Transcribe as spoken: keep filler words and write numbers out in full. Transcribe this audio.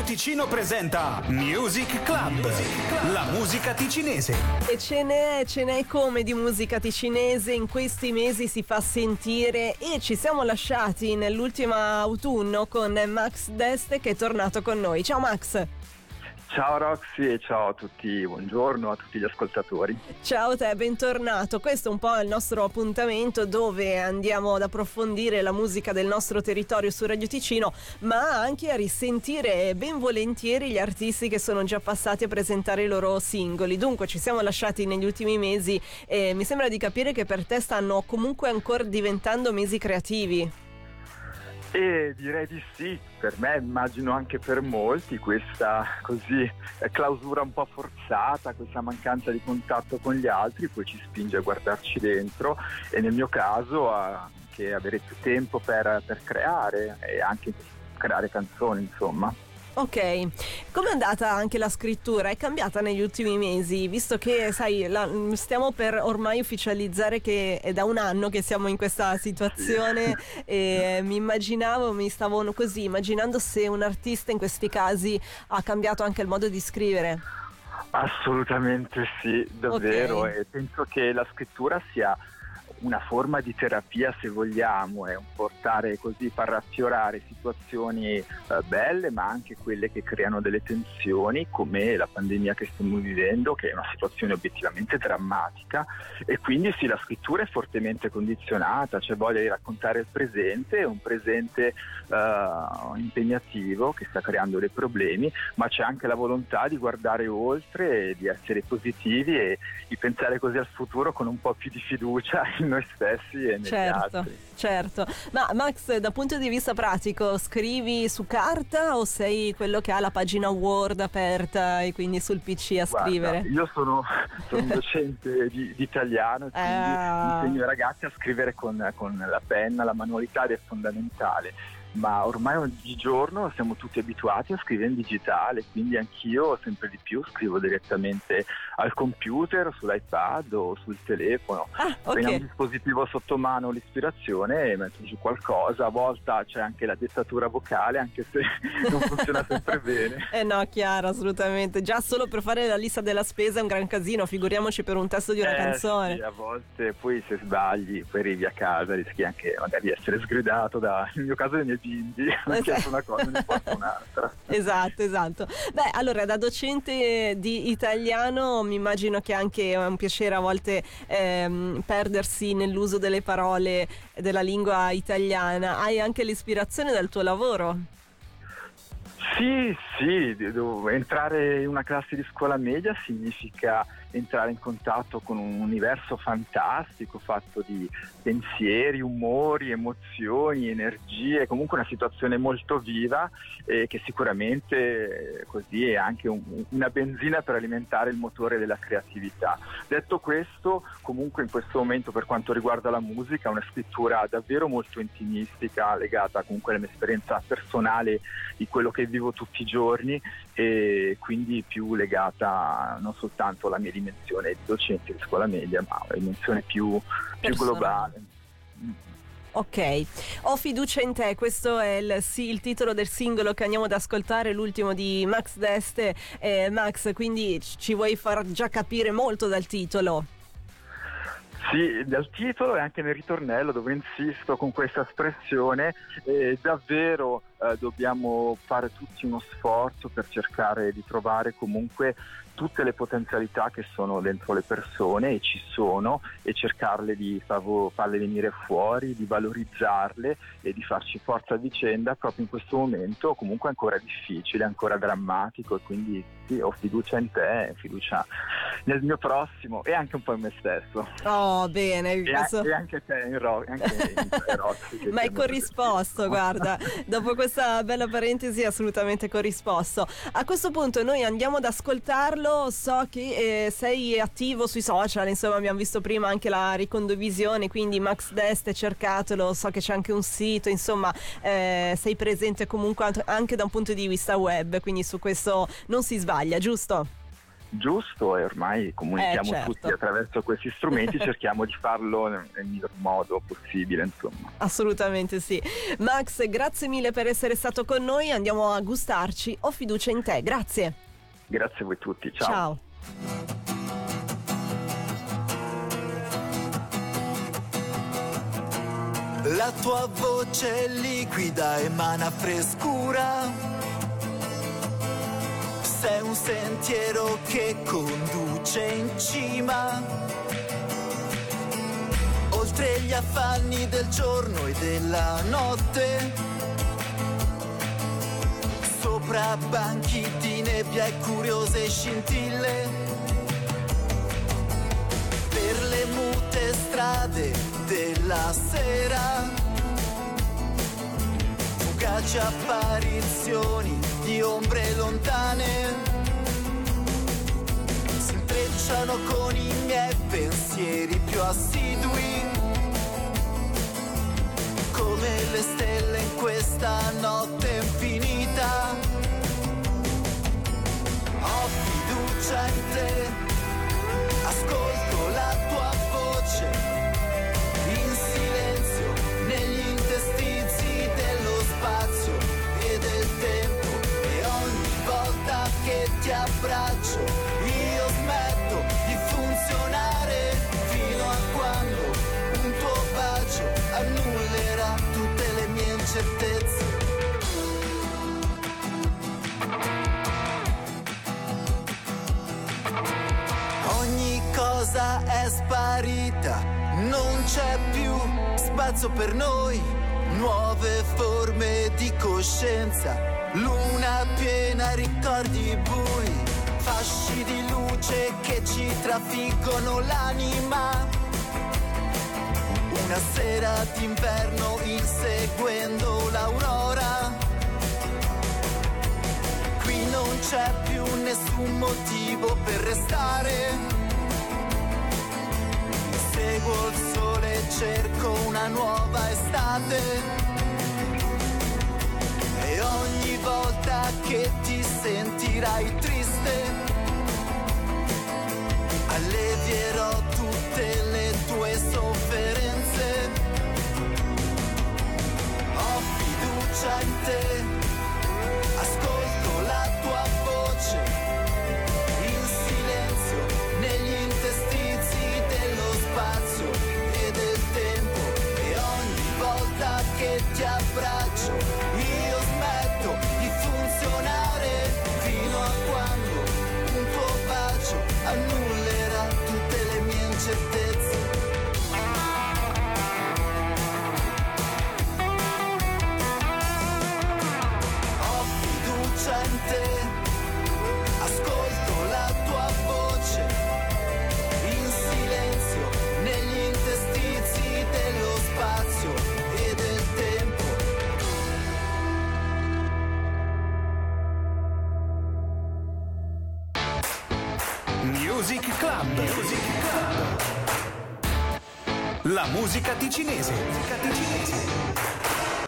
Ticino presenta Music Club, la musica ticinese. E ce n'è, ce n'è come di musica ticinese, in questi mesi si fa sentire e ci siamo lasciati nell'ultimo autunno con Max Deste che è tornato con noi. Ciao Max! Ciao Roxy e ciao a tutti, buongiorno a tutti gli ascoltatori. Ciao a te, bentornato. Questo è un po' il nostro appuntamento dove andiamo ad approfondire la musica del nostro territorio su Radio Ticino, ma anche a risentire ben volentieri gli artisti che sono già passati a presentare i loro singoli. Dunque ci siamo lasciati negli ultimi mesi e mi sembra di capire che per te stanno comunque ancora diventando mesi creativi. E direi di sì, per me, immagino anche per molti, questa così clausura un po' forzata, questa mancanza di contatto con gli altri poi ci spinge a guardarci dentro e nel mio caso anche avere più tempo per, per creare e anche creare canzoni, insomma. Ok, com'è andata anche la scrittura? È cambiata negli ultimi mesi, visto che sai la, stiamo per ormai ufficializzare che è da un anno che siamo in questa situazione. Sì. E mi immaginavo, mi stavo così immaginando se un artista in questi casi ha cambiato anche il modo di scrivere. Assolutamente sì, davvero, okay. E penso che la scrittura sia una forma di terapia, se vogliamo, è un portare così, far raffiorare situazioni eh, belle, ma anche quelle che creano delle tensioni, come la pandemia che stiamo vivendo, che è una situazione obiettivamente drammatica, e quindi sì, la scrittura è fortemente condizionata, c'è voglia di raccontare il presente, un presente eh, impegnativo che sta creando dei problemi, ma c'è anche la volontà di guardare oltre, di essere positivi e di pensare così al futuro con un po' più di fiducia in noi stessi e negli certo, altri. Certo. Ma Max, da punto di vista pratico, scrivi su carta o sei quello che ha la pagina Word aperta e quindi sul P C a Guarda, scrivere? io sono, sono un docente di, di italiano, quindi ah. insegno ai ragazzi a scrivere con, con la penna, la manualità è fondamentale. Ma ormai oggigiorno siamo tutti abituati a scrivere in digitale, quindi anch'io sempre di più scrivo direttamente al computer, sull'iPad o sul telefono. Ah, okay. Appena un dispositivo sotto mano l'ispirazione e metto giù qualcosa, a volte c'è anche la dettatura vocale, anche se non funziona sempre bene. Eh no, chiaro, assolutamente. Già solo per fare la lista della spesa è un gran casino, figuriamoci per un testo di una eh, canzone. Sì, a volte poi se sbagli, poi arrivi a casa, rischi anche magari di essere sgridato da, nel mio caso, dei miei quindi non chiesto una cosa, ne porto un'altra. Esatto, esatto. Beh, allora da docente di italiano mi immagino che anche è un piacere a volte ehm, perdersi nell'uso delle parole della lingua italiana. Hai anche l'ispirazione dal tuo lavoro? Sì, sì, devo entrare in una classe di scuola media significa entrare in contatto con un universo fantastico fatto di pensieri, umori, emozioni, energie, comunque una situazione molto viva e che sicuramente così è anche un, una benzina per alimentare il motore della creatività. Detto questo, comunque in questo momento per quanto riguarda la musica, una scrittura davvero molto intimistica, legata comunque alla mia esperienza personale di quello che vivo tutti i giorni e quindi più legata non soltanto alla mia dimensione di docente di scuola media, ma una dimensione più, più globale. Ok, Ho fiducia in te, questo è il, sì, il titolo del singolo che andiamo ad ascoltare, l'ultimo di Max Deste. eh, Max, quindi ci vuoi far già capire molto dal titolo? Sì, dal titolo e anche nel ritornello dove insisto con questa espressione, eh, davvero eh, dobbiamo fare tutti uno sforzo per cercare di trovare comunque tutte le potenzialità che sono dentro le persone e ci sono e cercarle di favo- farle venire fuori, di valorizzarle e di farci forza a vicenda proprio in questo momento comunque ancora difficile, ancora drammatico, e quindi sì, ho fiducia in te, fiducia nel mio prossimo e anche un po' in me stesso. Oh, bene. E, questo... e anche te in rock, anche in te, Roxy, ma è corrisposto, guarda, dopo questa bella parentesi assolutamente corrisposto. A questo punto noi andiamo ad ascoltarlo. So che eh, sei attivo sui social, insomma abbiamo visto prima anche la ricondivisione, quindi Max Deste, cercatelo, so che c'è anche un sito, insomma eh, sei presente comunque anche da un punto di vista web, quindi su questo non si sbaglia, giusto? giusto, e ormai comunichiamo Eh, certo. tutti attraverso questi strumenti, cerchiamo di farlo nel, nel miglior modo possibile, insomma. Assolutamente sì. Max, grazie mille per essere stato con noi, andiamo a gustarci Ho fiducia in te, grazie. Grazie a voi tutti, ciao. Ciao. La tua voce liquida emana frescura, sei un sentiero che conduce in cima, oltre gli affanni del giorno e della notte, sopra banchi di nebbia e curiose scintille, per le mute strade della sera, fugaci apparizioni di ombre lontane, si intrecciano con i miei pensieri più assidui, come le stelle in questa notte infinita. Ho fiducia in te, ascolto la tua voce in silenzio negli interstizi dello spazio e del tempo, e ogni volta che ti abbraccio io smetto di funzionare, fino a quando un tuo bacio annullerà tutte le mie incertezze. Ogni cosa è sparita, non c'è più spazio per noi, nuove forme di coscienza, luna piena, ricordi bui, fasci di luce che ci trafiggono l'anima, una sera d'inverno inseguendo l'aurora. Qui non c'è più nessun motivo per restare, seguo il sole e cerco una nuova estate, e ogni volta che ti sentirai triste allevierò tutte le tue sofferenze. Ho fiducia in te, ascolto la tua voce in silenzio negli interstizi dello spazio e del tempo, e ogni volta che ti abbraccio io smetto di funzionare, fino a quando un tuo bacio annullerà tutte le mie incertezze. Ho fiducia in te, ascolto la tua voce in silenzio negli interstizi dello spazio e del tempo. Music Club. Music Club. La musica ticinese. Musica ticinese.